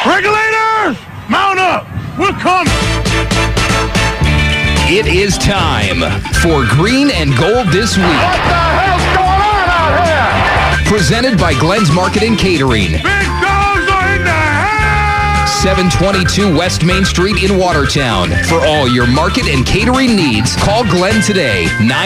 Regulators, mount up. We're coming. It is time for Green and Gold This Week. What the hell's going on out here? Presented by Glenn's Market and Catering. Big dogs are in the house. 722 West Main Street in Watertown. For all your market and catering needs, call Glenn today,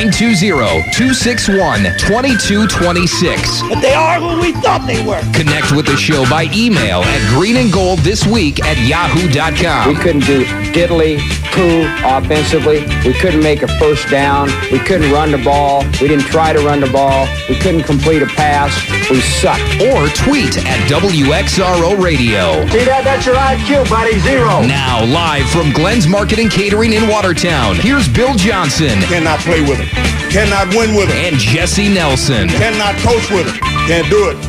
920-261-2226. But they are who we thought they were. Connect with the show by email at greenandgoldthisweek@yahoo.com. We couldn't do diddly poo offensively. We couldn't make a first down. We couldn't run the ball. We didn't try to run the ball. We couldn't complete a pass. We sucked. Or tweet at WXRO Radio. See that? That's your IQ, buddy. 0. Now, live from Glenn's Market and Catering in Watertown, here's Bill Johnson. Cannot play with him. Cannot win with him. And Jesse Nelson. Cannot coach with him. Can't do it.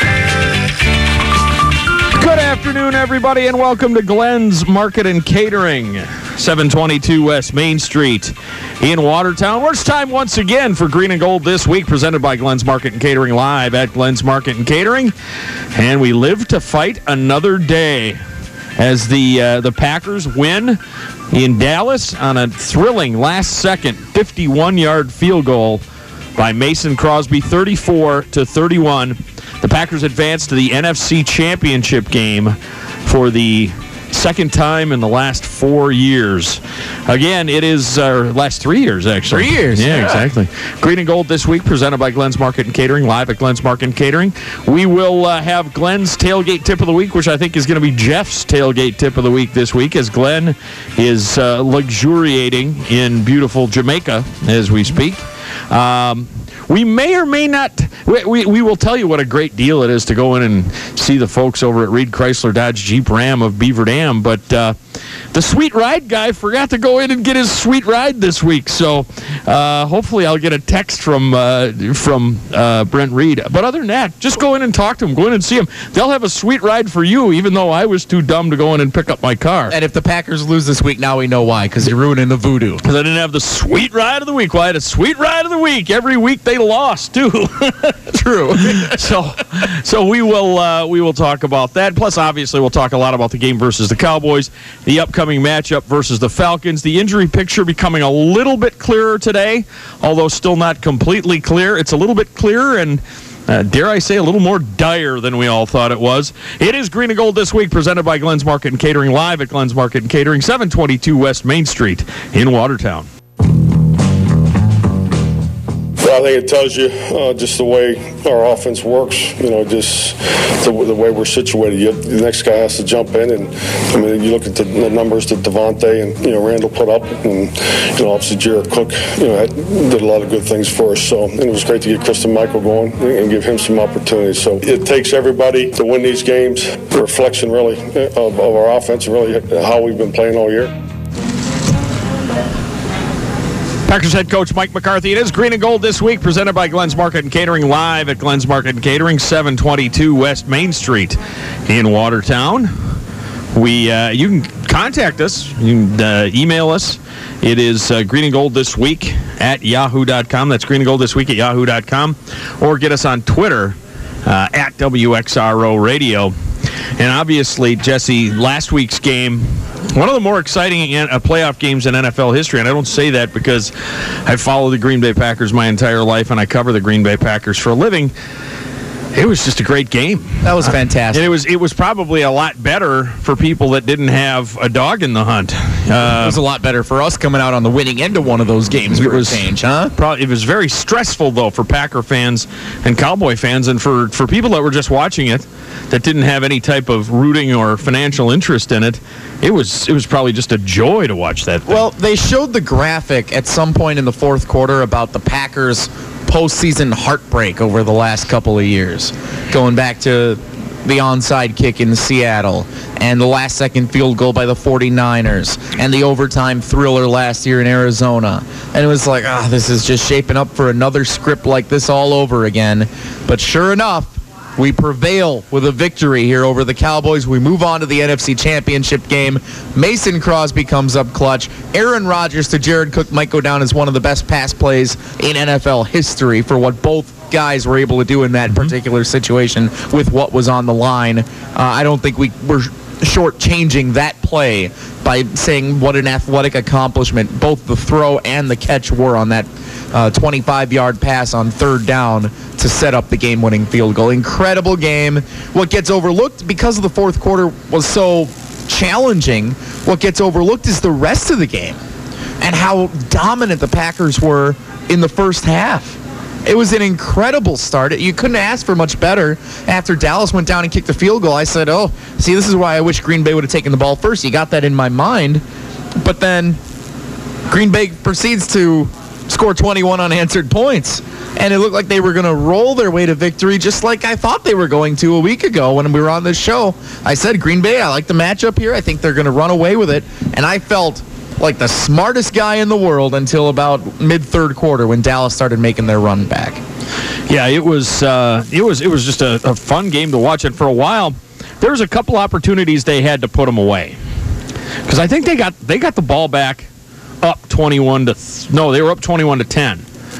Good afternoon, everybody, and welcome to Glenn's Market and Catering, 722 West Main Street in Watertown. Well, it's time once again for Green and Gold This Week, presented by Glenn's Market and Catering, live at Glenn's Market and Catering. And we live to fight another day as the Packers win in Dallas on a thrilling last-second 51-yard field goal by Mason Crosby, 34-31. The Packers advanced to the NFC Championship game for the second time in the last 4 years. Again, it is last 3 years, actually. 3 years. Yeah, exactly. Green and Gold This Week, presented by Glenn's Market and Catering, live at Glenn's Market and Catering. We will have Glenn's Tailgate Tip of the Week, which I think is going to be Jeff's Tailgate Tip of the Week this week, as Glenn is luxuriating in beautiful Jamaica as we speak. We may or may not, we will tell you what a great deal it is to go in and see the folks over at Reed Chrysler Dodge Jeep Ram of Beaver Dam, but the sweet ride guy forgot to go in and get his sweet ride this week, so hopefully I'll get a text from Brent Reed. But other than that, just go in and talk to him, go in and see him. They'll have a sweet ride for you, even though I was too dumb to go in and pick up my car. And if the Packers lose this week, now we know why, because you're ruining the voodoo. Because I didn't have the sweet ride of the week. Well, I had a sweet ride of the week. Every week they lost, too. True. So we will talk about that. Plus, obviously, we'll talk a lot about the game versus the Cowboys, the upcoming matchup versus the Falcons, the injury picture becoming a little bit clearer today, although still not completely clear. It's a little bit clearer and, dare I say, a little more dire than we all thought it was. It is Green and Gold This Week, presented by Glenn's Market and Catering, live at Glenn's Market and Catering, 722 West Main Street in Watertown. I think it tells you just the way our offense works, just the way we're situated. The next guy has to jump in, and you look at the numbers that Devontae and Randall put up, and obviously Jared Cook did a lot of good things for us. So it was great to get Christian Michael going and give him some opportunities. So it takes everybody to win these games. A reflection really of our offense and really how we've been playing all year. Packers head coach Mike McCarthy. It is Green and Gold This Week, presented by Glenn's Market and Catering, live at Glenn's Market and Catering, 722 West Main Street in Watertown. You can contact us. You can email us. It is Green and Gold This Week at yahoo.com. That's Green and Gold This Week at yahoo.com. Or get us on Twitter at WXRO Radio. And obviously, Jesse, last week's game, one of the more exciting playoff games in NFL history, and I don't say that because I follow the Green Bay Packers my entire life and I cover the Green Bay Packers for a living. It was just a great game. That was fantastic. And it was probably a lot better for people that didn't have a dog in the hunt. It was a lot better for us coming out on the winning end of one of those games. It was it was very stressful, though, for Packer fans and Cowboy fans, and for people that were just watching it that didn't have any type of rooting or financial interest in it. It was probably just a joy to watch that thing. Well, they showed the graphic at some point in the fourth quarter about the Packers' postseason heartbreak over the last couple of years, going back to the onside kick in Seattle and the last-second field goal by the 49ers and the overtime thriller last year in Arizona. And it was like, this is just shaping up for another script like this all over again. But sure enough, we prevail with a victory here over the Cowboys. We move on to the NFC Championship game. Mason Crosby comes up clutch. Aaron Rodgers to Jared Cook might go down as one of the best pass plays in NFL history for what both guys were able to do in that particular situation with what was on the line. I don't think we were shortchanging that play by saying what an athletic accomplishment both the throw and the catch were on that 25-yard pass on third down to set up the game-winning field goal. Incredible game. What gets overlooked because of the fourth quarter was so challenging, what gets overlooked is the rest of the game and how dominant the Packers were in the first half. It was an incredible start. You couldn't ask for much better. After Dallas went down and kicked the field goal, I said, see, this is why I wish Green Bay would have taken the ball first. You got that in my mind. But then Green Bay proceeds to score 21 unanswered points. And it looked like they were going to roll their way to victory just like I thought they were going to a week ago when we were on this show. I said, Green Bay, I like the matchup here. I think they're going to run away with it. And I felt like the smartest guy in the world until about mid-third quarter when Dallas started making their run back. Yeah, it was just a fun game to watch. And for a while, there was a couple opportunities they had to put them away. Because I think they got the ball back up 21 to they were up 21 to 10.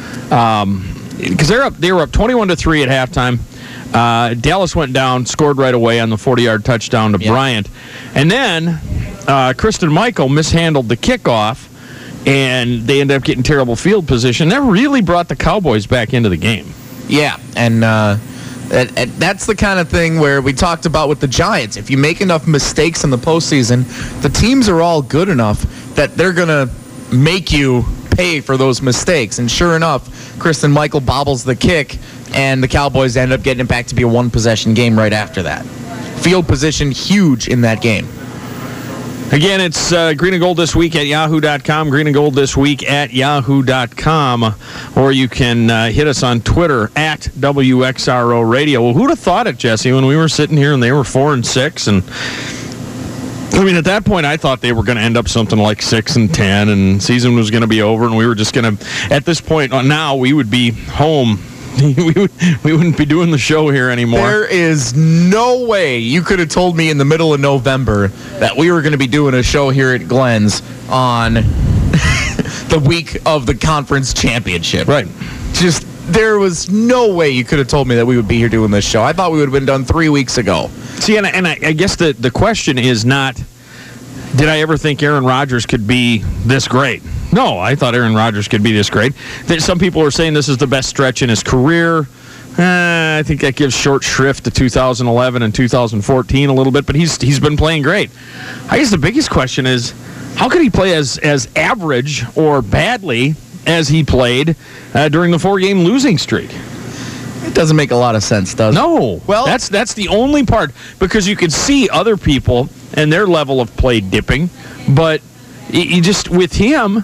Because they were up 21-3 at halftime. Dallas went down, scored right away on the 40-yard touchdown to Bryant. And then Kristen Michael mishandled the kickoff, and they ended up getting terrible field position. That really brought the Cowboys back into the game. Yeah, and that's the kind of thing where we talked about with the Giants. If you make enough mistakes in the postseason, the teams are all good enough that they're going to make you pay for those mistakes. And sure enough, Kristen Michael bobbles the kick, and the Cowboys end up getting it back to be a one-possession game right after that. Field position huge in that game. Again, it's Green and Gold This Week at yahoo.com, Green and Gold This Week at yahoo.com, or you can hit us on Twitter at WXRO Radio. Well, who'd have thought it, Jesse, when we were sitting here and they were 4-6, and I mean, at that point, I thought they were going to end up something like 6-10, and season was going to be over, and we were just going to, at this point now, we would be home. we wouldn't be doing the show here anymore. There is no way you could have told me in the middle of November that we were going to be doing a show here at Glenn's on the week of the conference championship. Right. Just, there was no way you could have told me that we would be here doing this show. I thought we would have been done 3 weeks ago. See, and I guess the question is not, did I ever think Aaron Rodgers could be this great? No, I thought Aaron Rodgers could be this great. Some people are saying this is the best stretch in his career. I think that gives short shrift to 2011 and 2014 a little bit, but he's been playing great. I guess the biggest question is, how could he play as average or badly as he played during the 4-game losing streak? It doesn't make a lot of sense, does it? No. Well, that's the only part, because you could see other people and their level of play dipping, but you just, with him,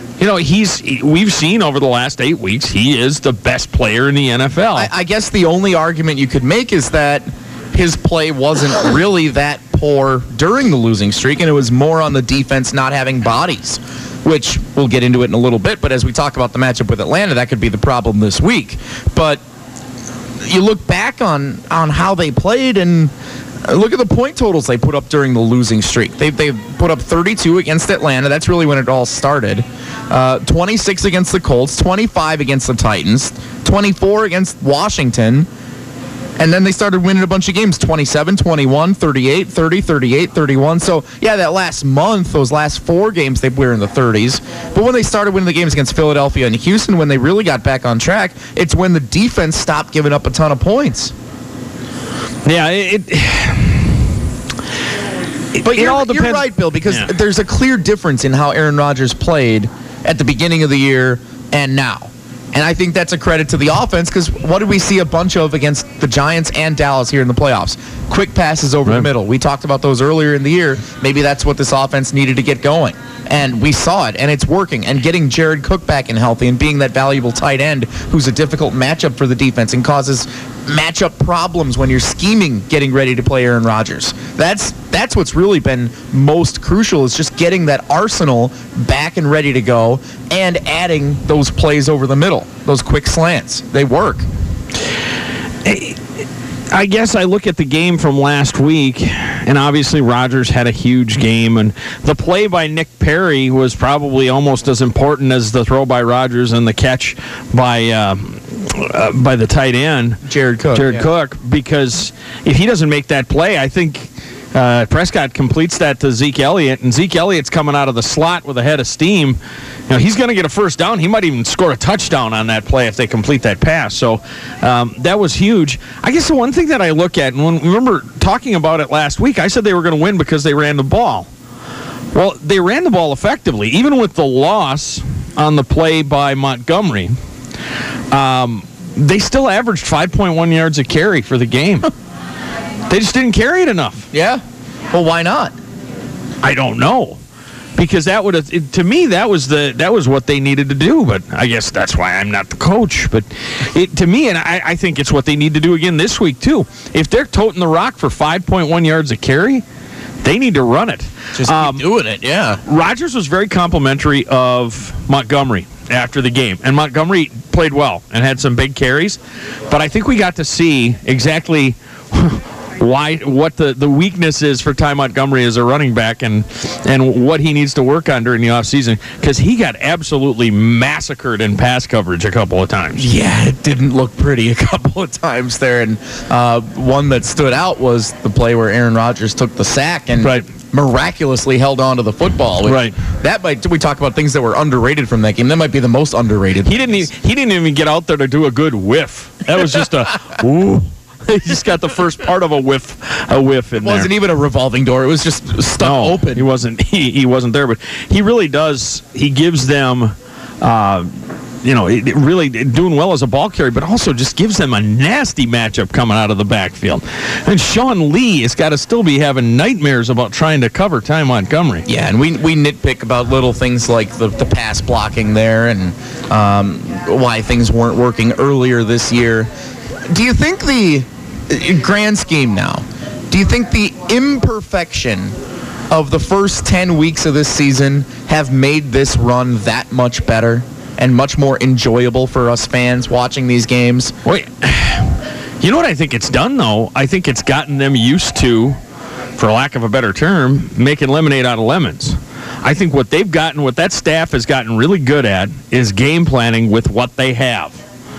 we've seen over the last 8 weeks, he is the best player in the NFL. I guess the only argument you could make is that his play wasn't really that poor during the losing streak, and it was more on the defense not having bodies, which we'll get into it in a little bit, but as we talk about the matchup with Atlanta, that could be the problem this week. But you look back on how they played, and look at the point totals they put up during the losing streak. They put up 32 against Atlanta. That's really when it all started. 26 against the Colts, 25 against the Titans, 24 against Washington, and then they started winning a bunch of games, 27, 21, 38, 30, 38, 31. So, yeah, that last month, those last 4 games, they were in the 30s. But when they started winning the games against Philadelphia and Houston, when they really got back on track, it's when the defense stopped giving up a ton of points. Yeah, but it all depends. You're right, Bill, because there's a clear difference in how Aaron Rodgers played at the beginning of the year and now. And I think that's a credit to the offense, because what did we see a bunch of against the Giants and Dallas here in the playoffs? Quick passes over the middle. We talked about those earlier in the year. Maybe that's what this offense needed to get going. And we saw it, and it's working. And getting Jared Cook back and healthy and being that valuable tight end who's a difficult matchup for the defense and causes matchup problems when you're scheming getting ready to play Aaron Rodgers. That's what's really been most crucial, is just getting that arsenal back and ready to go and adding those plays over the middle, those quick slants. They work. I guess I look at the game from last week, and obviously Rodgers had a huge game, and the play by Nick Perry was probably almost as important as the throw by Rodgers and the catch by the tight end, Jared Cook, because if he doesn't make that play, I think Prescott completes that to Zeke Elliott, and Zeke Elliott's coming out of the slot with a head of steam. He's going to get a first down. He might even score a touchdown on that play if they complete that pass. So that was huge. I guess the one thing that I look at, and remember talking about it last week, I said they were going to win because they ran the ball. Well, they ran the ball effectively, even with the loss on the play by Montgomery. They still averaged 5.1 yards a carry for the game. They just didn't carry it enough. Yeah. Well, why not? I don't know. Because that would have, to me, that was what they needed to do. But I guess that's why I'm not the coach. But to me, and I think it's what they need to do again this week too. If they're toting the rock for 5.1 yards a carry, they need to run it. Just keep doing it, yeah. Rodgers was very complimentary of Montgomery after the game, and Montgomery played well and had some big carries. But I think we got to see exactly what the weakness is for Ty Montgomery as a running back and what he needs to work on during the offseason, because he got absolutely massacred in pass coverage a couple of times. Yeah, it didn't look pretty a couple of times there. And one that stood out was the play where Aaron Rodgers took the sack and miraculously held on to the football. Right. That might, we talk about things that were underrated from that game. That might be the most underrated. He didn't even get out there to do a good whiff. That was just a ooh. He just got the first part of a whiff in there. It wasn't even a revolving door. It was just stuck open. He wasn't. He wasn't there, but he really does. He gives them, really doing well as a ball carrier, but also just gives them a nasty matchup coming out of the backfield. And Sean Lee has got to still be having nightmares about trying to cover Ty Montgomery. Yeah, and we nitpick about little things like the pass blocking there and why things weren't working earlier this year. Do you think the grand scheme now, do you think the imperfection of the first 10 weeks of this season have made this run that much better and much more enjoyable for us fans watching these games? Wait, you know what I think it's done, though? I think it's gotten them used to, for lack of a better term, making lemonade out of lemons. I think what that staff has gotten really good at is game planning with what they have.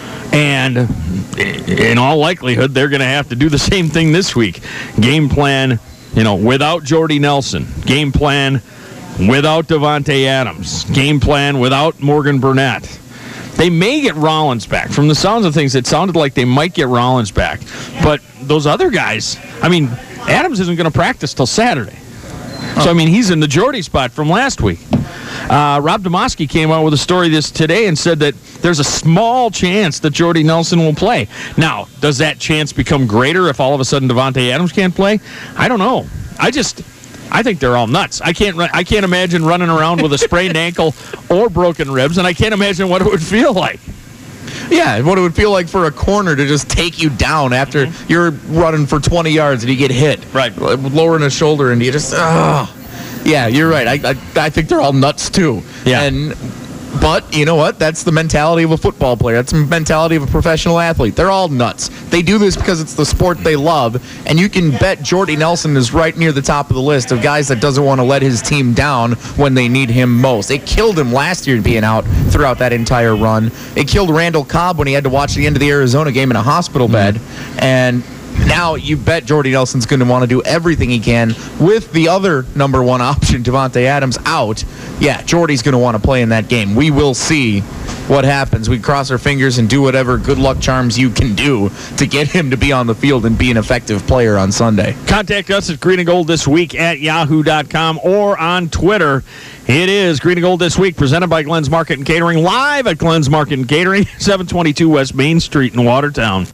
And in all likelihood, they're going to have to do the same thing this week. Game plan, without Jordy Nelson. Game plan without Davante Adams. Game plan without Morgan Burnett. They may get Rollins back. From the sounds of things, it sounded like they might get Rollins back. But those other guys, Adams isn't going to practice till Saturday. So, he's in the Jordy spot from last week. Rob Demoski came out with a story today and said that there's a small chance that Jordy Nelson will play. Now, does that chance become greater if all of a sudden Davante Adams can't play? I don't know. I think they're all nuts. I can't imagine running around with a sprained ankle or broken ribs, and I can't imagine what it would feel like. Yeah, what it would feel like for a corner to just take you down after you're running for 20 yards and you get hit. Right. Lowering a shoulder and you just, Yeah, you're right. I think they're all nuts too. Yeah. But you know what? That's the mentality of a football player. That's the mentality of a professional athlete. They're all nuts. They do this because it's the sport they love, and you can bet Jordy Nelson is right near the top of the list of guys that doesn't want to let his team down when they need him most. It killed him last year being out throughout that entire run. It killed Randall Cobb when he had to watch the end of the Arizona game in a hospital bed, and now you bet Jordy Nelson's going to want to do everything he can with the other number one option, Davante Adams, out. Yeah, Jordy's going to want to play in that game. We will see what happens. We cross our fingers and do whatever good luck charms you can do to get him to be on the field and be an effective player on Sunday. Contact us at Green and Gold This Week at yahoo.com or on Twitter. It is Green and Gold This Week, presented by Glenn's Market and Catering, live at Glenn's Market and Catering, 722 West Main Street in Watertown.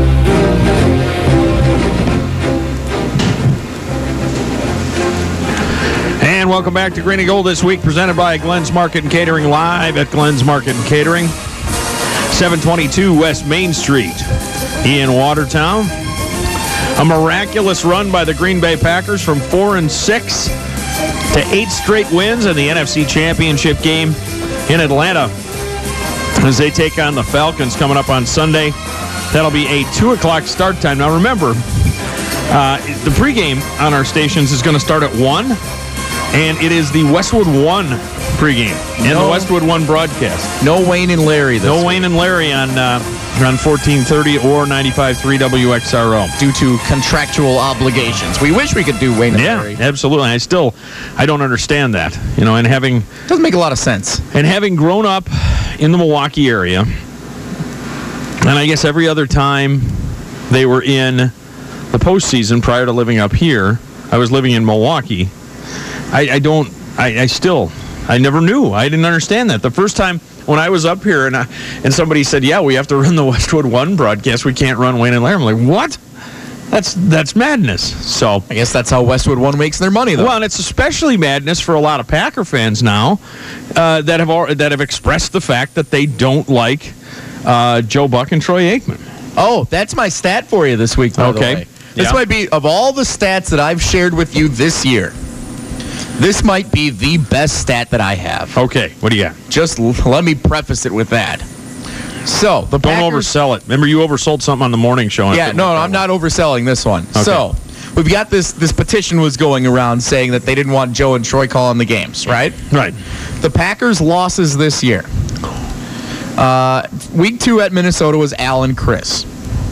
And welcome back to Green and Gold This Week, presented by Glenn's Market and Catering, live at Glenn's Market and Catering, 722 West Main Street in Watertown. A miraculous run by the Green Bay Packers from 4-6 to 8 straight wins in the NFC Championship game in Atlanta as they take on the Falcons coming up on Sunday. That'll be a 2 o'clock start time. Now remember, the pregame on our stations is going to start at 1. And it is the Westwood One pregame and the Westwood One broadcast. No Wayne and Larry. No Wayne and Larry on on 1430 or 95.3 WXRO. Due to contractual obligations. We wish we could do Wayne and Larry. Yeah, absolutely. I don't understand that. And having... Doesn't make a lot of sense. And having grown up in the Milwaukee area, and I guess every other time they were in the postseason prior to living up here, I was living in Milwaukee. I never knew. I didn't understand that. The first time when I was up here and somebody said, yeah, we have to run the Westwood One broadcast, we can't run Wayne and Larry. I'm like, what? That's madness. So I guess that's how Westwood One makes their money, though. Well, and it's especially madness for a lot of Packer fans now that have expressed the fact that they don't like Joe Buck and Troy Aikman. Oh, that's my stat for you this week, by the way. This might be, of all the stats that I've shared with you this year, this might be the best stat that I have. Okay, what do you got? Just let me preface it with that. So, the Packers... Don't oversell it. Remember, you oversold something on the morning show. Yeah, no, I'm not overselling this one. Okay. So, we've got this petition was going around saying that they didn't want Joe and Troy calling the games, right? Right. The Packers' losses this year. Week 2 at Minnesota was Al and Chris.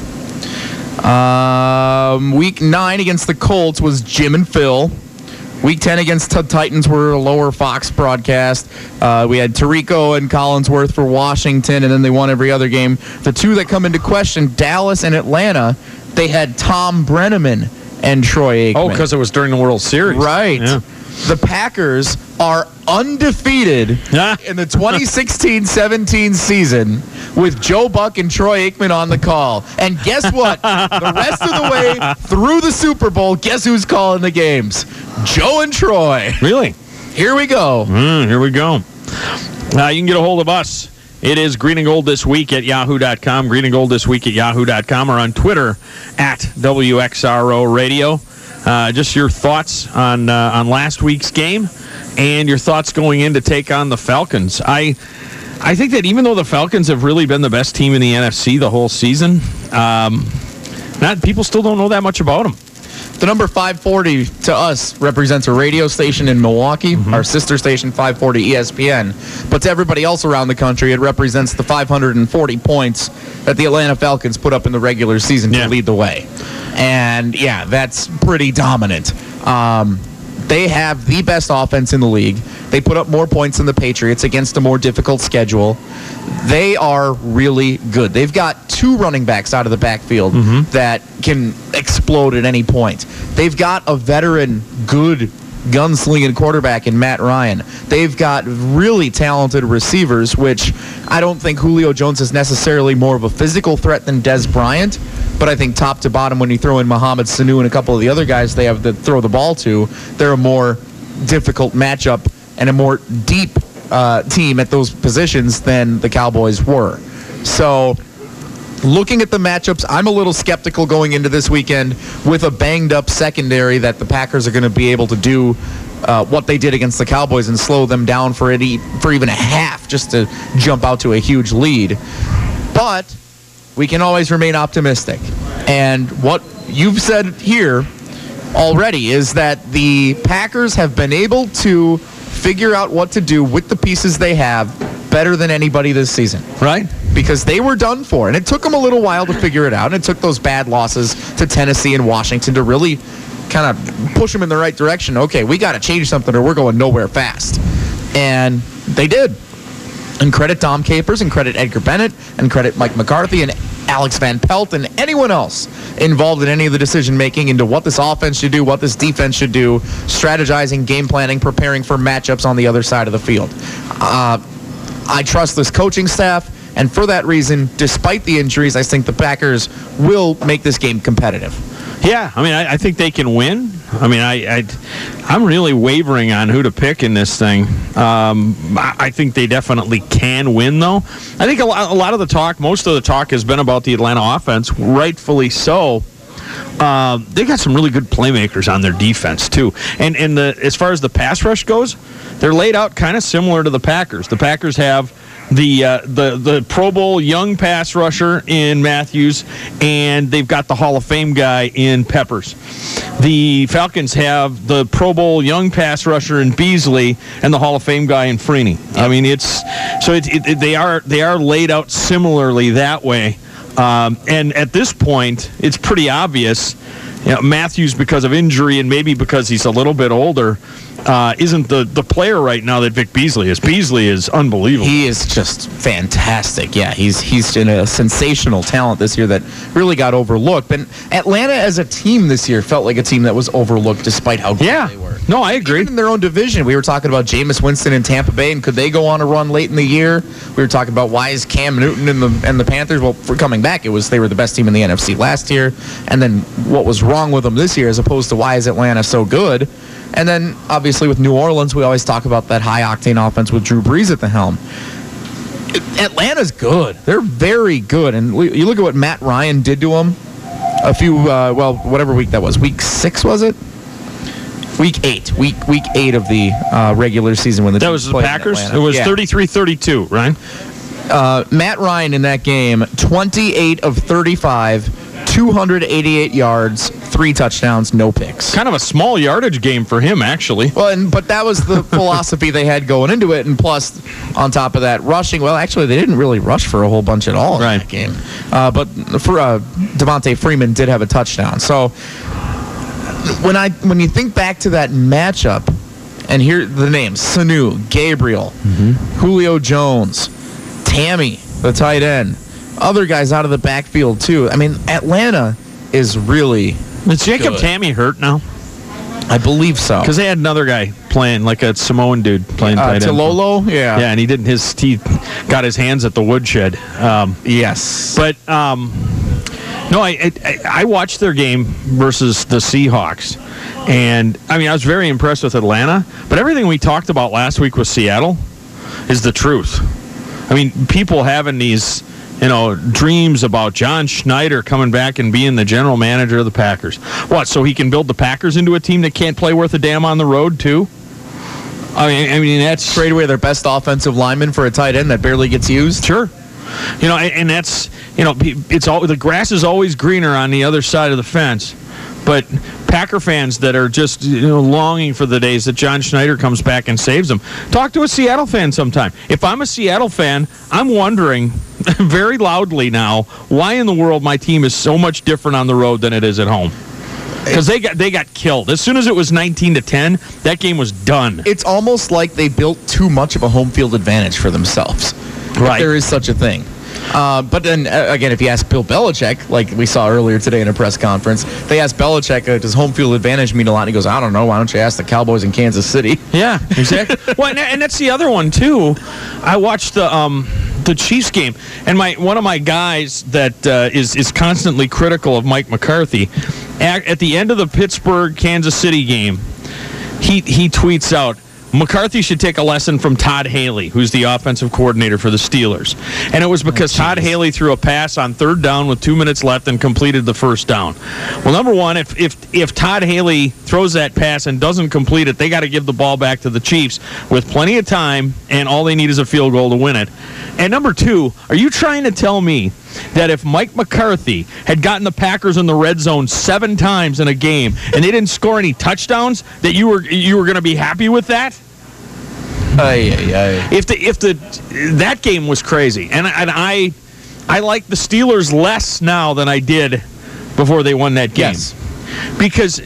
Week 9 against the Colts was Jim and Phil. Week 10 against the Titans were a lower Fox broadcast. We had Tirico and Collinsworth for Washington, and then they won every other game. The two that come into question, Dallas and Atlanta, they had Tom Brenneman and Troy Aikman. Oh, because it was during the World Series. Right. Yeah. The Packers are undefeated in the 2016-17 season with Joe Buck and Troy Aikman on the call. And guess what? The rest of the way through the Super Bowl, guess who's calling the games? Joe and Troy. Really? Here we go. Here we go. You can get a hold of us. It is Green and Gold This Week at yahoo.com, Green and Gold This Week at yahoo.com, or on Twitter at WXRO Radio. Just your thoughts on last week's game and your thoughts going in to take on the Falcons. I think that even though the Falcons have really been the best team in the NFC the whole season, people still don't know that much about them. The number 540 to us represents a radio station in Milwaukee, our sister station 540 ESPN. But to everybody else around the country, it represents the 540 points that the Atlanta Falcons put up in the regular season to lead the way. And, yeah, that's pretty dominant. They have the best offense in the league. They put up more points than the Patriots against a more difficult schedule. They are really good. They've got 2 running backs out of the backfield that can explode at any point. They've got a veteran, good gunslinging quarterback in Matt Ryan. They've got really talented receivers, which I don't think Julio Jones is necessarily more of a physical threat than Dez Bryant, but I think top to bottom, when you throw in Mohamed Sanu and a couple of the other guys they have to throw the ball to, they're a more difficult matchup and a more deep team at those positions than the Cowboys were. So, looking at the matchups, I'm a little skeptical going into this weekend with a banged-up secondary that the Packers are going to be able to do what they did against the Cowboys and slow them down for even a half just to jump out to a huge lead. But we can always remain optimistic. And what you've said here already is that the Packers have been able to figure out what to do with the pieces they have better than anybody this season. Right. Because they were done for. And it took them a little while to figure it out. And it took those bad losses to Tennessee and Washington to really kind of push them in the right direction. Okay, we got to change something or we're going nowhere fast. And they did. And credit Dom Capers and credit Edgar Bennett and credit Mike McCarthy and Alex Van Pelt and anyone else involved in any of the decision-making into what this offense should do, what this defense should do, strategizing, game planning, preparing for matchups on the other side of the field. I trust this coaching staff, and for that reason, despite the injuries, I think the Packers will make this game competitive. Yeah, I mean, I think they can win. I mean, I'm really wavering on who to pick in this thing. I think they definitely can win, though. I think a lot of the talk, most of the talk has been about the Atlanta offense, rightfully so. They got some really good playmakers on their defense, too. And as far as the pass rush goes, they're laid out kind of similar to the Packers. The Packers have the Pro Bowl young pass rusher in Matthews, and they've got the Hall of Fame guy in Peppers. The Falcons have the Pro Bowl young pass rusher in Beasley and the Hall of Fame guy in Freeney. I mean, they are laid out similarly that way. And at this point, it's pretty obvious. Matthews, because of injury and maybe because he's a little bit older, isn't the player right now that Vic Beasley is. Beasley is unbelievable. He is just fantastic. Yeah, he's in a sensational talent this year that really got overlooked. But Atlanta as a team this year felt like a team that was overlooked despite how good they were. No, I agree. Even in their own division, we were talking about Jameis Winston in Tampa Bay, and could they go on a run late in the year? We were talking about why is Cam Newton and the Panthers? Well, for coming back, they were the best team in the NFC last year, and then what was wrong with them this year as opposed to why is Atlanta so good? And then, obviously, with New Orleans, we always talk about that high-octane offense with Drew Brees at the helm. Atlanta's good. They're very good. And you look at what Matt Ryan did to them a few, whatever week that was. Week 6, was it? Week 8. Week 8 of the regular season when that was the Packers? It was 33-32, right? Matt Ryan in that game, 28 of 35, 288 yards, 3 touchdowns, no picks. Kind of a small yardage game for him, actually. Well, but that was the philosophy they had going into it, and plus, on top of that, rushing. Well, actually, they didn't really rush for a whole bunch at all in that game. But for Devontae Freeman did have a touchdown. So when you think back to that matchup, and here the names: Sanu, Gabriel, Julio Jones, Tammy, the tight end. Other guys out of the backfield, too. I mean, Atlanta is really Is Jacob good. Tammy hurt now? I believe so. Because they had another guy playing, like a Samoan dude playing tight end. Tilolo? Yeah. Yeah, and he got his hands at the woodshed. Yes. But, no, I watched their game versus the Seahawks. And, I mean, I was very impressed with Atlanta. But everything we talked about last week with Seattle is the truth. I mean, people having these dreams about John Schneider coming back and being the general manager of the Packers. What, so he can build the Packers into a team that can't play worth a damn on the road, too? I mean that's... Trade away their best offensive lineman for a tight end that barely gets used? Sure. And that's, the grass is always greener on the other side of the fence. But Packer fans that are just longing for the days that John Schneider comes back and saves them. Talk to a Seattle fan sometime. If I'm a Seattle fan, I'm wondering very loudly now why in the world my team is so much different on the road than it is at home. Because they got killed. As soon as it was 19-10, that game was done. It's almost like they built too much of a home field advantage for themselves. Right. If there is such a thing. But then, again, if you ask Bill Belichick, like we saw earlier today in a press conference, they asked Belichick, does home field advantage mean a lot? And he goes, I don't know. Why don't you ask the Cowboys in Kansas City? Yeah, exactly. Well, and that's the other one, too. I watched the Chiefs game, and one of my guys that is constantly critical of Mike McCarthy, at the end of the Pittsburgh-Kansas City game, he tweets out, McCarthy should take a lesson from Todd Haley, who's the offensive coordinator for the Steelers. And it was because Todd Haley threw a pass on 3rd down with 2 minutes left and completed the 1st down. Well, number one, if Todd Haley throws that pass and doesn't complete it, they got to give the ball back to the Chiefs with plenty of time, and all they need is a field goal to win it. And number two, are you trying to tell me that if Mike McCarthy had gotten the Packers in the red zone 7 times in a game and they didn't score any touchdowns, that you were going to be happy with that? That game was crazy, and I like the Steelers less now than I did before they won that game. Yes. Because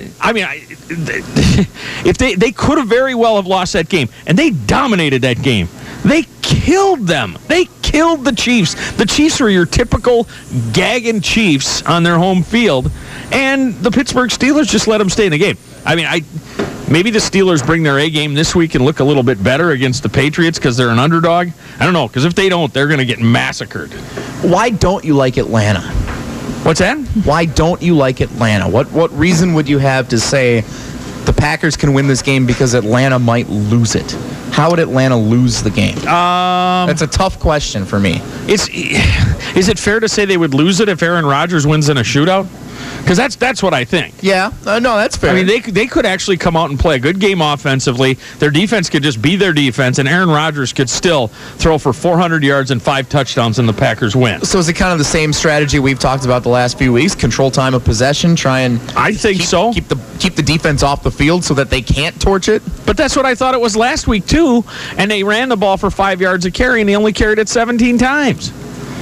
if they could have very well have lost that game, and they dominated that game. They killed them. They killed the Chiefs. The Chiefs were your typical gagging Chiefs on their home field, and the Pittsburgh Steelers just let them stay in the game. I mean, maybe the Steelers bring their A game this week and look a little bit better against the Patriots because they're an underdog. I don't know, because if they don't, they're going to get massacred. Why don't you like Atlanta? What's that? Why don't you like Atlanta? What reason would you have to say the Packers can win this game because Atlanta might lose it? How would Atlanta lose the game? That's a tough question for me. Is it fair to say they would lose it if Aaron Rodgers wins in a shootout? Because that's what I think. Yeah, no, that's fair. I mean, they could actually come out and play a good game offensively. Their defense could just be their defense, and Aaron Rodgers could still throw for 400 yards and 5 touchdowns, and the Packers win. So is it kind of the same strategy we've talked about the last few weeks? Control time of possession, try and keep the defense off the field so that they can't torch it? But that's what I thought it was last week, too, and they ran the ball for 5 yards a carry, and they only carried it 17 times.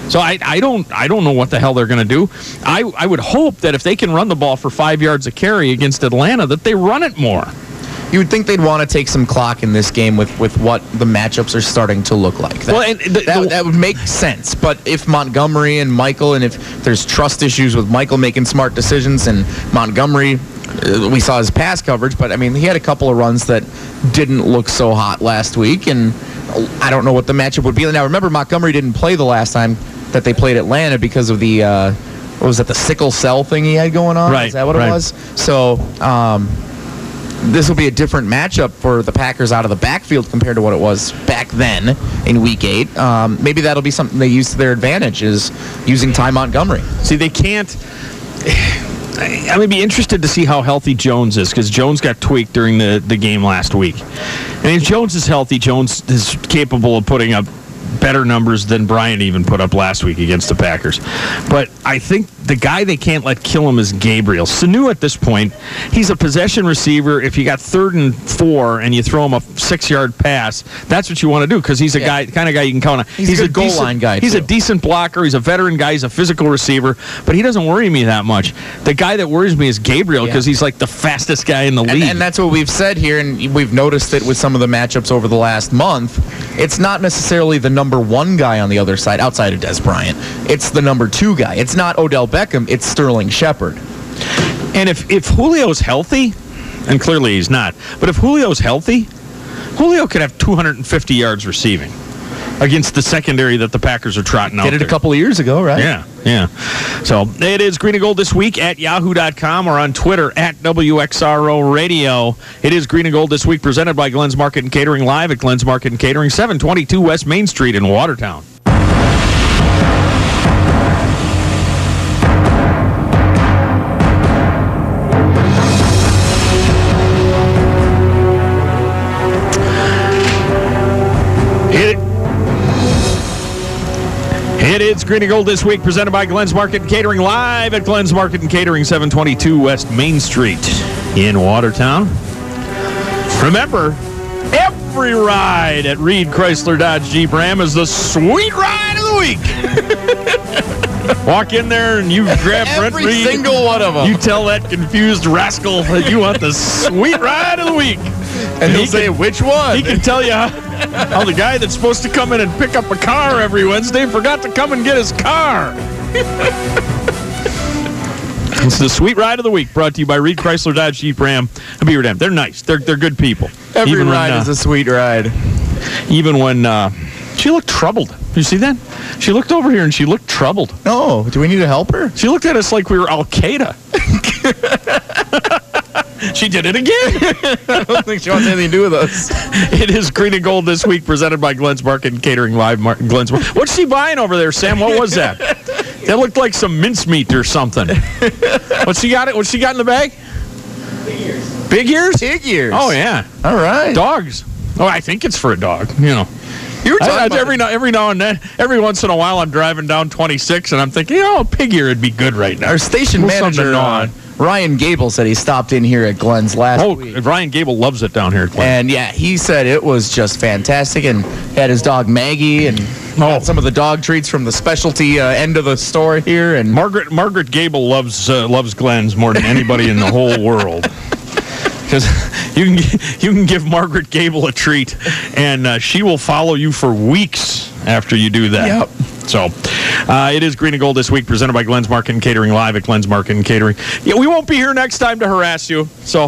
So I don't know what the hell they're going to do. I would hope that if they can run the ball for 5 yards a carry against Atlanta, that they run it more. You would think they'd want to take some clock in this game with what the matchups are starting to look like. That would make sense. But if Montgomery and Michael, and if there's trust issues with Michael making smart decisions, and Montgomery, we saw his pass coverage, but I mean, he had a couple of runs that didn't look so hot last week, and I don't know what the matchup would be. Now, remember, Montgomery didn't play the last time that they played Atlanta because of the, what was that, the sickle cell thing he had going on? Right. Is that what it was? So, this will be a different matchup for the Packers out of the backfield compared to what it was back then in Week 8. Maybe that'll be something they use to their advantage, is using Ty Montgomery. See, they can't... I'm going to be interested to see how healthy Jones is, because Jones got tweaked during the game last week. And if Jones is healthy, Jones is capable of putting up better numbers than Bryant even put up last week against the Packers. But I think the guy they can't let kill him is Gabriel. Sanu, at this point, he's a possession receiver. If you got 3rd and 4 and you throw him a 6-yard pass, that's what you want to do, because he's a kind of guy you can count on. He's a goal line guy, He's a decent blocker. He's a veteran guy. He's a physical receiver. But he doesn't worry me that much. The guy that worries me is Gabriel, because he's like the fastest guy in the league. And that's what we've said here, and we've noticed it with some of the matchups over the last month. It's not necessarily the number 1 guy on the other side, outside of Des Bryant. It's the number 2 guy. It's not Odell Beckham. It's Sterling Shepard. And if Julio's healthy, and clearly he's not, but if Julio's healthy, Julio could have 250 yards receiving against the secondary that the Packers are trotting out there. Did it a couple of years ago, right? Yeah. So it is Green and Gold this week at yahoo.com or on Twitter at WXRO Radio. It is Green and Gold this week, presented by Glenn's Market and Catering, live at Glenn's Market and Catering, 722 West Main Street in Watertown. It is Green and Gold this week, presented by Glenn's Market and Catering, live at Glenn's Market and Catering, 722 West Main Street in Watertown. Remember, every ride at Reed Chrysler Dodge Jeep Ram is the sweet ride of the week. Walk in there and you grab Brent Reed. Every single one of them. You tell that confused rascal that you want the sweet ride of the week. And he'll say, which one? He can tell you how the guy that's supposed to come in and pick up a car every Wednesday forgot to come and get his car. It's the sweet ride of the week, brought to you by Reed Chrysler Dodge Jeep Ram and Beaver Dam. They're nice. They're good people. Every ride is a sweet ride. Even when she looked troubled. You see that? She looked over here and she looked troubled. No. Do we need to help her? She looked at us like we were Al-Qaeda. She did it again. I don't think she wants anything to do with us. It is Green and Gold this week, presented by Glenn's Market and Catering, live Glenn's Market. What's she buying over there, Sam? What was that? That looked like some mincemeat or something. What's she got in the bag? Big ears. Big ears? Pig ears. Oh, yeah. All right. Dogs. Oh, I think it's for a dog, you know. You were talking every now and then, every once in a while, I'm driving down 26 and I'm thinking, a pig ear would be good right now. Our station manager, Ryan Gable, said he stopped in here at Glenn's last week. Oh, Ryan Gable loves it down here at Glenn. And yeah, he said it was just fantastic, and had his dog Maggie and got some of the dog treats from the specialty end of the store here. And Margaret Gable loves Glenn's more than anybody in the whole world. Because you can give Margaret Gable a treat, and she will follow you for weeks after you do that. Yep. So, it is Green and Gold this week, presented by Glenn's Market and Catering, live at Glenn's Market and Catering. Yeah, we won't be here next time to harass you, so...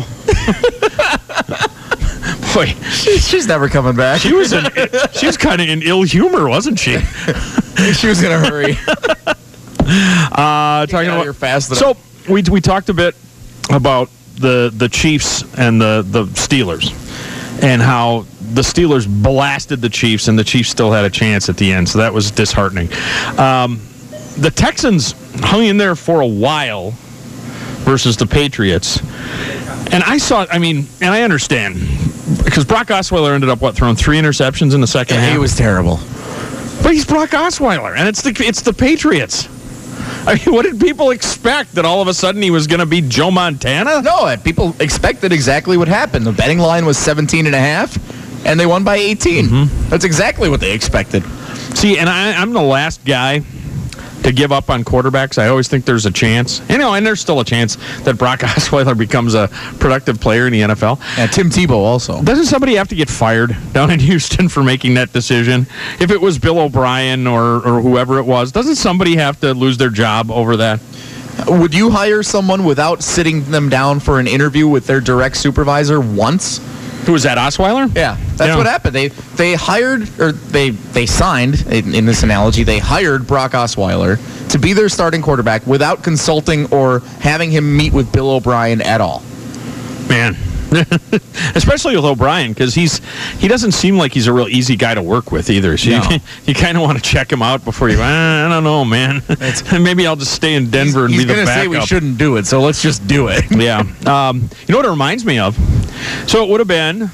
Boy, she's never coming back. She was kind of in ill humor, wasn't she? She was going to hurry. Talking about here fast. So, we talked a bit about the Chiefs and the Steelers, and how the Steelers blasted the Chiefs, and the Chiefs still had a chance at the end, so that was disheartening. The Texans hung in there for a while versus the Patriots, and I understand, because Brock Osweiler ended up, throwing 3 interceptions in the second half? He was terrible. But he's Brock Osweiler, and it's the Patriots. I mean, what did people expect? That all of a sudden he was going to be Joe Montana? No, people expected exactly what happened. The betting line was 17.5, and they won by 18. Mm-hmm. That's exactly what they expected. See, and I'm the last guy to give up on quarterbacks. I always think there's a chance. And there's still a chance that Brock Osweiler becomes a productive player in the NFL. Yeah, Tim Tebow also. Doesn't somebody have to get fired down in Houston for making that decision? If it was Bill O'Brien or whoever it was, doesn't somebody have to lose their job over that? Would you hire someone without sitting them down for an interview with their direct supervisor once? Who was that, Osweiler? Yeah, that's what happened. They hired, or they signed, in this analogy, they hired Brock Osweiler to be their starting quarterback without consulting or having him meet with Bill O'Brien at all. Man. Especially with O'Brien, because he doesn't seem like he's a real easy guy to work with either. So you kind of want to check him out before you. I don't know, man. Maybe I'll just stay in Denver and be the backup. He's going to say we shouldn't do it, so let's just do it. Yeah. You know what it reminds me of? So it would have been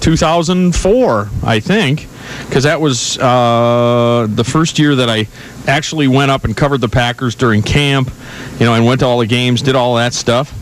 2004, I think, because that was the first year that I actually went up and covered the Packers during camp, and went to all the games, did all that stuff.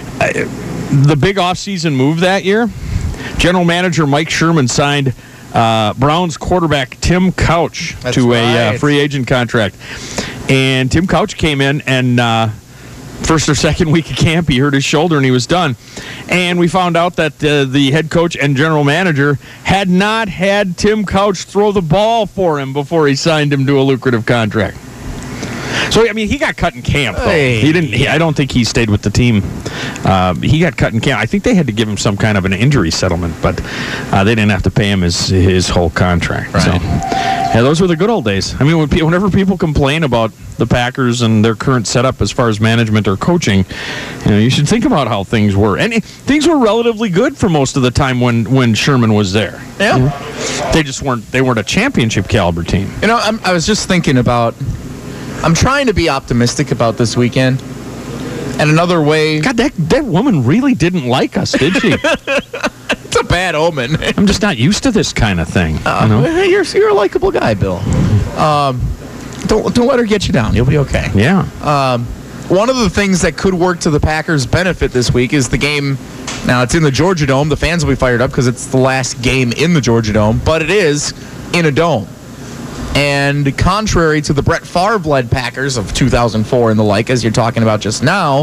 The big offseason move that year, general manager Mike Sherman signed Browns quarterback Tim Couch a free agent contract. And Tim Couch came in and first or second week of camp, he hurt his shoulder and he was done. And we found out that the head coach and general manager had not had Tim Couch throw the ball for him before he signed him to a lucrative contract. So, he got cut in camp, though. He didn't. I don't think he stayed with the team. He got cut in camp. I think they had to give him some kind of an injury settlement, but they didn't have to pay him his whole contract. Right. So, yeah, those were the good old days. Whenever people complain about the Packers and their current setup as far as management or coaching, you should think about how things were. And things were relatively good for most of the time when Sherman was there. Yeah. They just weren't. They weren't a championship caliber team. I was just thinking about. I'm trying to be optimistic about this weekend. And another way... God, that woman really didn't like us, did she? It's a bad omen. I'm just not used to this kind of thing. You're a likable guy, Bill. Don't let her get you down. You'll be okay. Yeah. One of the things that could work to the Packers' benefit this week is the game. Now, it's in the Georgia Dome. The fans will be fired up because it's the last game in the Georgia Dome. But it is in a dome. And contrary to the Brett Favre-led Packers of 2004 and the like, as you're talking about just now,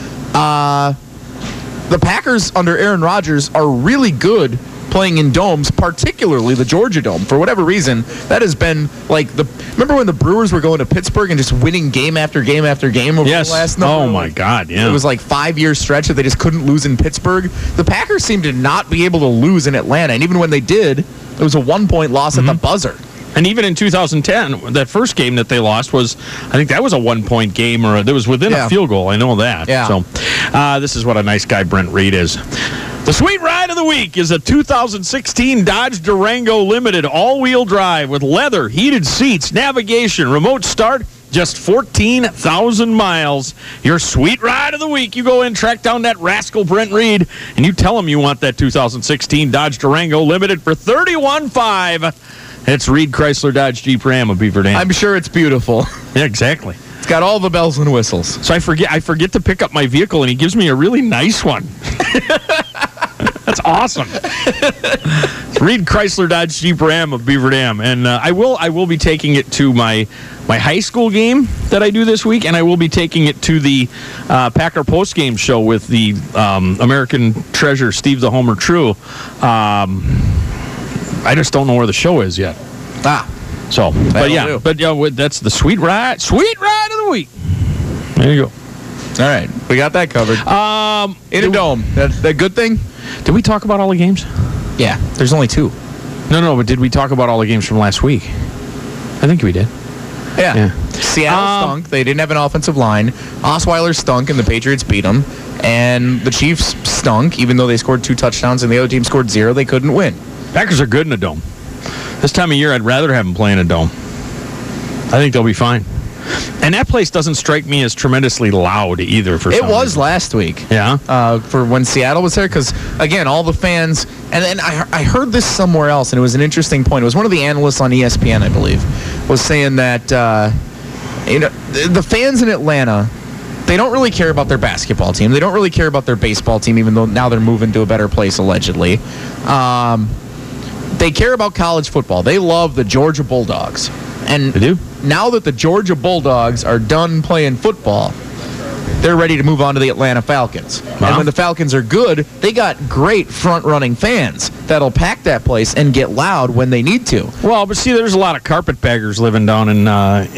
the Packers under Aaron Rodgers are really good playing in domes, particularly the Georgia Dome. For whatever reason, that has been remember when the Brewers were going to Pittsburgh and just winning game after game after game over the last number? Oh, my God, yeah. It was 5-year stretch that they just couldn't lose in Pittsburgh. The Packers seemed to not be able to lose in Atlanta, and even when they did, it was a 1-point loss at the buzzer. And even in 2010, that first game that they lost was, I think that was a 1-point game, or it was within a field goal. I know that. Yeah. So this is what a nice guy Brent Reed is. The sweet ride of the week is a 2016 Dodge Durango Limited all-wheel drive with leather, heated seats, navigation, remote start, just 14,000 miles. Your sweet ride of the week. You go in, track down that rascal Brent Reed, and you tell him you want that 2016 Dodge Durango Limited for $31,500. It's Reed Chrysler Dodge Jeep Ram of Beaver Dam. I'm sure it's beautiful. Yeah, exactly. It's got all the bells and whistles. So I forget to pick up my vehicle, and he gives me a really nice one. That's awesome. Reed Chrysler Dodge Jeep Ram of Beaver Dam, and I will be taking it to my high school game that I do this week, and I will be taking it to the Packer postgame show with the American treasure Steve the Homer True. I just don't know where the show is yet. So, that's the sweet ride of the week. There you go. All right, we got that covered. In a dome, that good thing. Did we talk about all the games? Yeah, there's only 2. No, but did we talk about all the games from last week? I think we did. Yeah. Seattle stunk. They didn't have an offensive line. Osweiler stunk, and the Patriots beat them. And the Chiefs stunk, even though they scored 2 touchdowns and the other team scored 0. They couldn't win. Packers are good in a dome. This time of year, I'd rather have them play in a dome. I think they'll be fine. And that place doesn't strike me as tremendously loud either. It was last week. Yeah. For when Seattle was there, because again, all the fans, and then I heard this somewhere else, and it was an interesting point. It was one of the analysts on ESPN, I believe, was saying that the fans in Atlanta, they don't really care about their basketball team. They don't really care about their baseball team, even though now they're moving to a better place allegedly. They care about college football. They love the Georgia Bulldogs. And they do. now that the Georgia Bulldogs are done playing football, they're ready to move on to the Atlanta Falcons. Wow. And when the Falcons are good, they got great front-running fans that'll pack that place and get loud when they need to. Well, but see, there's a lot of carpetbaggers living down in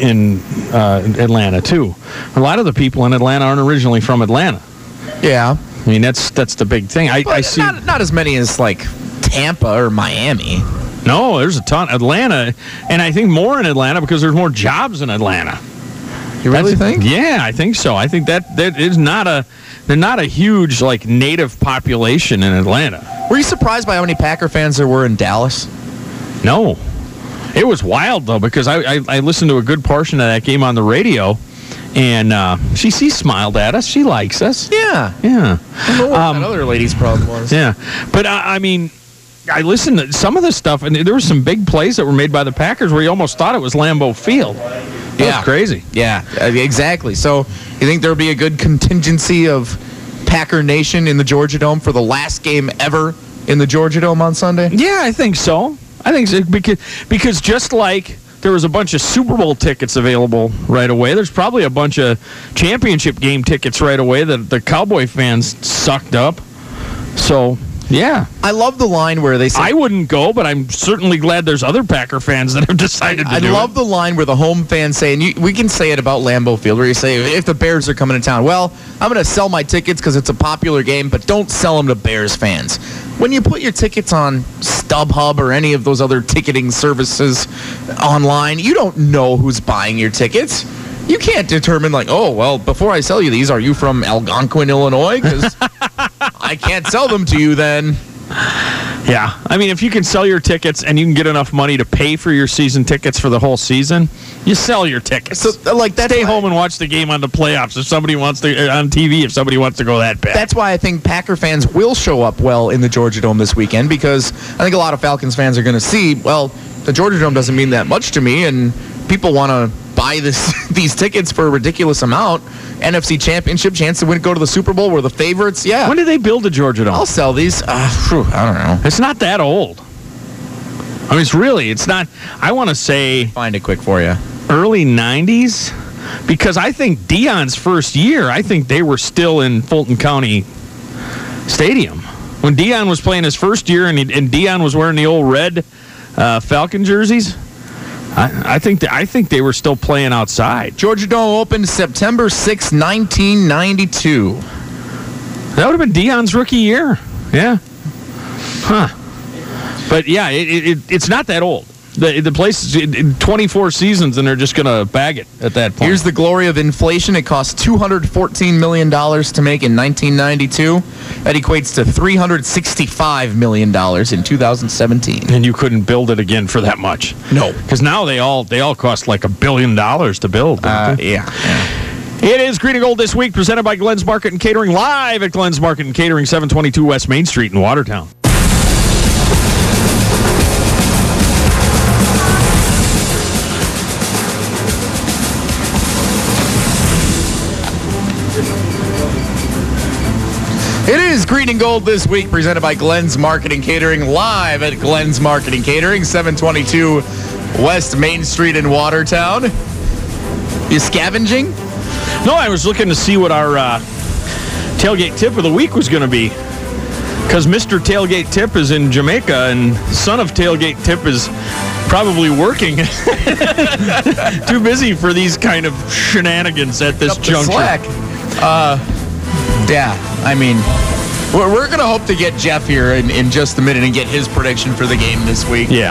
Atlanta, too. A lot of the people in Atlanta aren't originally from Atlanta. Yeah. I mean, that's the big thing. I see. Not as many as, like, Tampa or Miami. No, there's a ton. Atlanta, and I think more in Atlanta because there's more jobs in Atlanta. You really think? Yeah, I think so. I think that is they're not a huge like native population in Atlanta. Were you surprised by how many Packer fans there were in Dallas? No. It was wild though because I listened to a good portion of that game on the radio, and she smiled at us. She likes us. Yeah. Yeah. I don't know what that other lady's problem was. Yeah, but I mean, I listened to some of the stuff, and there were some big plays that were made by the Packers where you almost thought it was Lambeau Field. That was crazy. Yeah, exactly. So you think there will be a good contingency of Packer Nation in the Georgia Dome for the last game ever in the Georgia Dome on Sunday? Yeah, I think so. I think so because just like there was a bunch of Super Bowl tickets available right away, there's probably a bunch of championship game tickets right away that the Cowboy fans sucked up. So, yeah. I love the line where they say... I wouldn't go, but I'm certainly glad there's other Packer fans that have decided to do it. I love the line where the home fans say, and we can say it about Lambeau Field, where you say, if the Bears are coming to town, well, I'm going to sell my tickets because it's a popular game, but don't sell them to Bears fans. When you put your tickets on StubHub or any of those other ticketing services online, you don't know who's buying your tickets. You can't determine, like, oh, well, before I sell you these, are you from Algonquin, Illinois? Because I can't sell them to you then. Yeah. I mean, if you can sell your tickets and you can get enough money to pay for your season tickets for the whole season, you sell your tickets. So, like, stay home and watch the game on the playoffs if somebody wants to, on TV if somebody wants to go that bad. That's why I think Packer fans will show up well in the Georgia Dome this weekend, because I think a lot of Falcons fans are going to see, well, the Georgia Dome doesn't mean that much to me, and people want to buy these tickets for a ridiculous amount. NFC Championship, chance to go to the Super Bowl, we're the favorites. Yeah. When did they build the Georgia Dome? I'll sell these. I don't know. It's not that old. I mean, it's not, I want to say... Find it quick for you. Early 90s? Because I think Deion's first year, I think they were still in Fulton County Stadium. When Deion was playing his first year and Deion was wearing the old red Falcon jerseys, I think they were still playing outside. Georgia Dome opened September 6, 1992. That would have been Deion's rookie year. Yeah. Huh. But yeah, it's not that old. The place is 24 seasons, and they're just going to bag it at that point. Here's the glory of inflation. It cost $214 million to make in 1992. That equates to $365 million in 2017. And you couldn't build it again for that much. No. Because now they all cost like $1 billion to build. Yeah. It is Green and Gold this week, presented by Glenn's Market and Catering, live at Glenn's Market and Catering, 722 West Main Street in Watertown. It is Green and Gold this week, presented by Glenn's Market and Catering, live at Glenn's Market and Catering, 722 West Main Street in Watertown. You scavenging? No, I was looking to see what our tailgate tip of the week was going to be. Because Mr. Tailgate Tip is in Jamaica, and son of Tailgate Tip is probably working. Too busy for these kind of shenanigans at this juncture. Slack. Yeah, I mean, we're going to hope to get Jeff here in just a minute and get his prediction for the game this week. Yeah.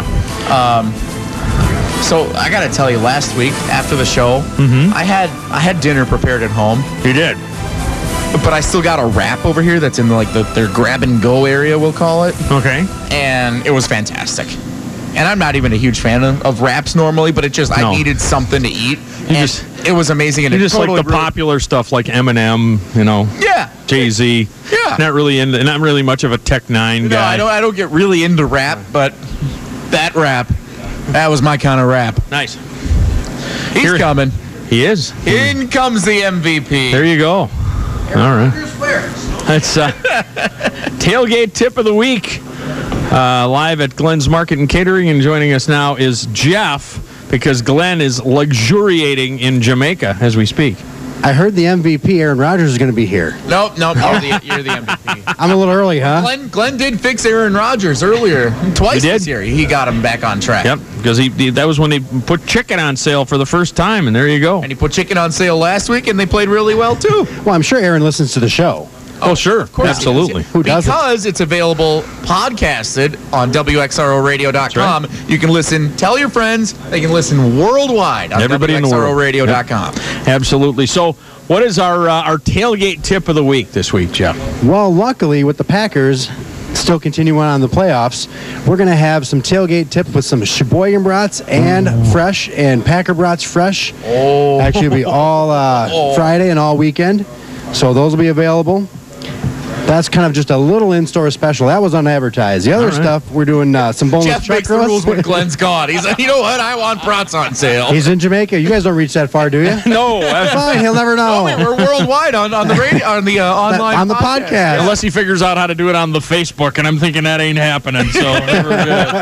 So I got to tell you, last week after the show, I had dinner prepared at home. You did. But I still got a wrap over here that's in their grab and go area, we'll call it. Okay. And it was fantastic. And I'm not even a huge fan of wraps normally, but I needed something to eat. It was amazing. And you just totally like the popular stuff like Eminem, Yeah. Jay-Z. Yeah. Not really much of a Tech 9 guy. I don't get really into rap, but that rap, that was my kind of rap. Nice. He's coming. He is. In comes the MVP. There you go. All right. That's Tailgate Tip of the Week. Live at Glenn's Market and Catering, and joining us now is Jeff, because Glenn is luxuriating in Jamaica as we speak. I heard the MVP, Aaron Rodgers, is going to be here. Nope, you're the MVP. I'm a little early, huh? Glenn did fix Aaron Rodgers earlier. Twice this year. He got him back on track. Yep, because that was when they put chicken on sale for the first time, and there you go. And he put chicken on sale last week, and they played really well, too. Well, I'm sure Aaron listens to the show. Oh, sure. Of course. Absolutely. Who doesn't? Because it's available podcasted on WXROradio.com. Right. You can listen, tell your friends, they can listen worldwide on WXROradio.com. Yep. Absolutely. So, what is our tailgate tip of the week this week, Jeff? Well, luckily, with the Packers still continuing on the playoffs, we're going to have some tailgate tip with some Sheboygan brats and fresh and Packer brats fresh. Oh. Actually, it'll be all Friday and all weekend. So those will be available. That's kind of just a little in-store special. That was unadvertised. The other stuff, we're doing some boneless Jeff chuck makes roast. the rules when Glenn's gone. He's like, you know what? I want brats on sale. He's in Jamaica. You guys don't reach that far, do you? No. Fine, he'll never know. We're worldwide on the radio, on the online on the podcast. Unless he figures out how to do it on the Facebook, and I'm thinking that ain't happening. So we're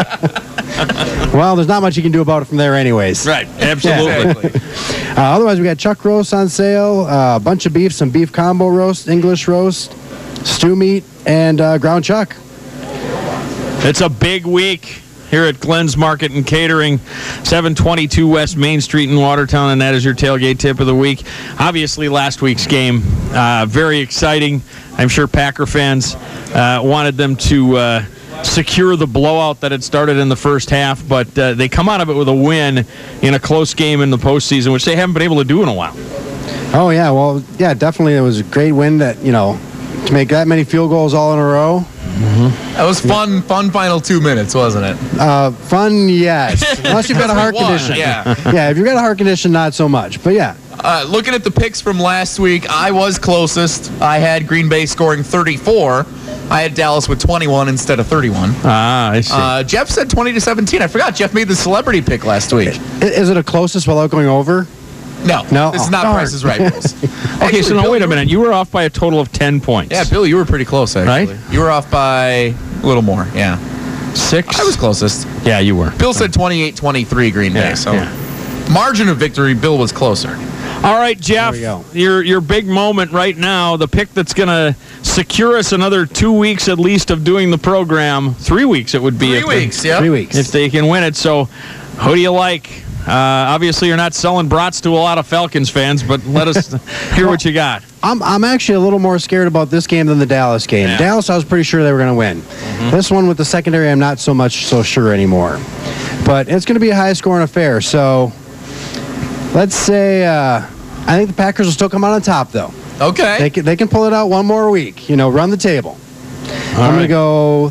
good. Well, there's not much you can do about it from there anyways. Right, absolutely. Otherwise, we got chuck roast on sale, a bunch of beef, some beef combo roast, English roast, stew meat, and ground chuck. It's a big week here at Glenn's Market and Catering, 722 West Main Street in Watertown, and that is your tailgate tip of the week. Obviously, last week's game, very exciting. I'm sure Packer fans wanted them to secure the blowout that had started in the first half, but they come out of it with a win in a close game in the postseason, which they haven't been able to do in a while. Oh, yeah. Well, yeah, definitely. It was a great win that, to make that many field goals all in a row. Mm-hmm. That was fun final 2 minutes, wasn't it? Fun, yes. Unless you've got a heart condition. Yeah. Yeah, if you've got a heart condition, not so much. But, yeah. Looking at the picks from last week, I was closest. I had Green Bay scoring 34. I had Dallas with 21 instead of 31. I see. Jeff said 20-17. I forgot Jeff made the celebrity pick last week. Is it a closest without going over? No. This is not Price is Right rules. Okay, so now wait a minute. You were off by a total of 10 points. Yeah, Bill, you were pretty close, actually. Right? You were off by a little more, yeah. 6? I was closest. Yeah, you were. Bill said 28-23 Green Bay, so margin of victory, Bill was closer. All right, Jeff, your big moment right now, the pick that's going to secure us another 2 weeks at least of doing the program. 3 weeks it would be. 3 weeks, yeah. 3 weeks. If they can win it. So who do you like? Obviously, you're not selling brats to a lot of Falcons fans, but let us hear what you got. I'm actually a little more scared about this game than the Dallas game. Yeah. Dallas, I was pretty sure they were going to win. Mm-hmm. This one with the secondary, I'm not so sure anymore. But it's going to be a high-scoring affair. So let's say I think the Packers will still come out on top, though. Okay. They can pull it out one more week. Run the table. I'm going to go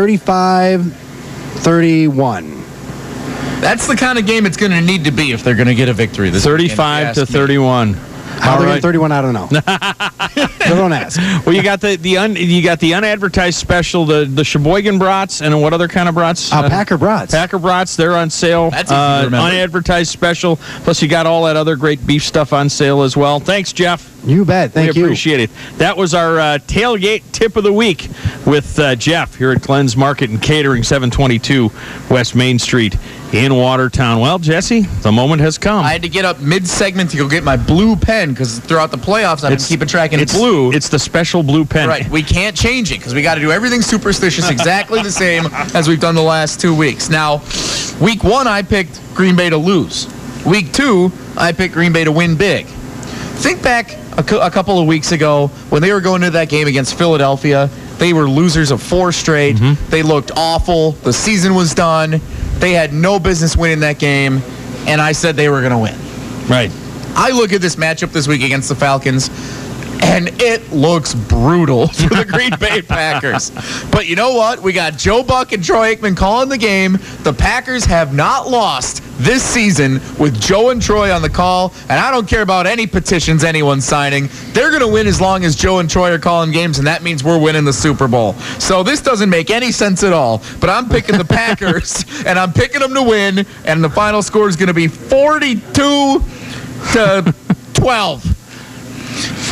35-31. That's the kind of game it's going to need to be if they're going to get a victory this 35-31. How they're getting 31, I don't know. Don't ask. Well, you got the unadvertised special, the Sheboygan brats, and what other kind of brats? Packer brats. Packer brats, they're on sale. That's easy to remember. Unadvertised special. Plus, you got all that other great beef stuff on sale as well. Thanks, Jeff. You bet. Thank you. We appreciate it. That was our tailgate tip of the week with Jeff here at Glenn's Market and Catering, 722 West Main Street in Watertown. Well, Jesse, the moment has come. I had to get up mid-segment to go get my blue pen because throughout the playoffs I've been keeping track and it's blue. It's the special blue pen. Right. We can't change it because we got to do everything superstitious exactly the same as we've done the last 2 weeks. Now, week 1 I picked Green Bay to lose. Week 2 I picked Green Bay to win big. Think back a couple of weeks ago when they were going into that game against Philadelphia. They were losers of 4 straight. Mm-hmm. They looked awful. The season was done. They had no business winning that game, and I said they were going to win. Right. I look at this matchup this week against the Falcons, and it looks brutal for the Green Bay Packers. But you know what? We got Joe Buck and Troy Aikman calling the game. The Packers have not lost this season with Joe and Troy on the call, and I don't care about any petitions anyone's signing. They're going to win as long as Joe and Troy are calling games, and that means we're winning the Super Bowl. So this doesn't make any sense at all, but I'm picking the Packers, and I'm picking them to win, and the final score is going to be 42-12.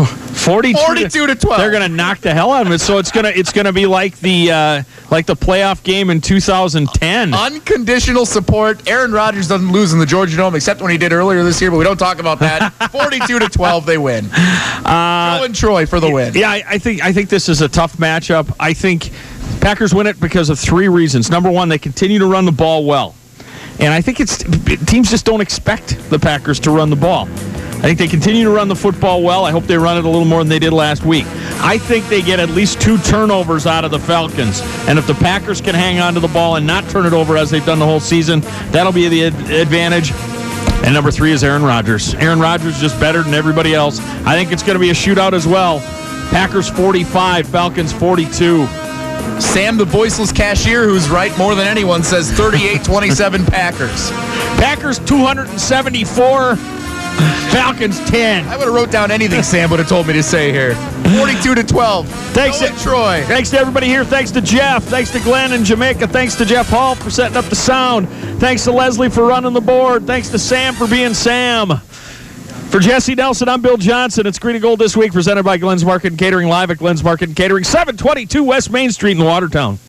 42 to 12. They're going to knock the hell out of it. So it's going to be like the playoff game in 2010. Unconditional support. Aaron Rodgers doesn't lose in the Georgia Dome except when he did earlier this year, but we don't talk about that. 42 to 12, they win. Joe and Troy for the win. Yeah, I think this is a tough matchup. I think Packers win it because of 3 reasons. Number one, they continue to run the ball well. And I think teams just don't expect the Packers to run the ball. I think they continue to run the football well. I hope they run it a little more than they did last week. I think they get at least 2 turnovers out of the Falcons. And if the Packers can hang on to the ball and not turn it over as they've done the whole season, that'll be the advantage. And number 3 is Aaron Rodgers. Aaron Rodgers is just better than everybody else. I think it's going to be a shootout as well. Packers 45, Falcons 42. Sam, the voiceless cashier, who's right more than anyone, says 38-27 Packers. Packers 274, Falcons 10. I would have wrote down anything Sam would have told me to say here. 42 to 12. Thanks to Troy. Thanks to everybody here. Thanks to Jeff. Thanks to Glenn in Jamaica. Thanks to Jeff Hall for setting up the sound. Thanks to Leslie for running the board. Thanks to Sam for being Sam. For Jesse Nelson, I'm Bill Johnson. It's Green and Gold this week, presented by Glenn's Market and Catering, live at Glenn's Market and Catering, 722 West Main Street in Watertown.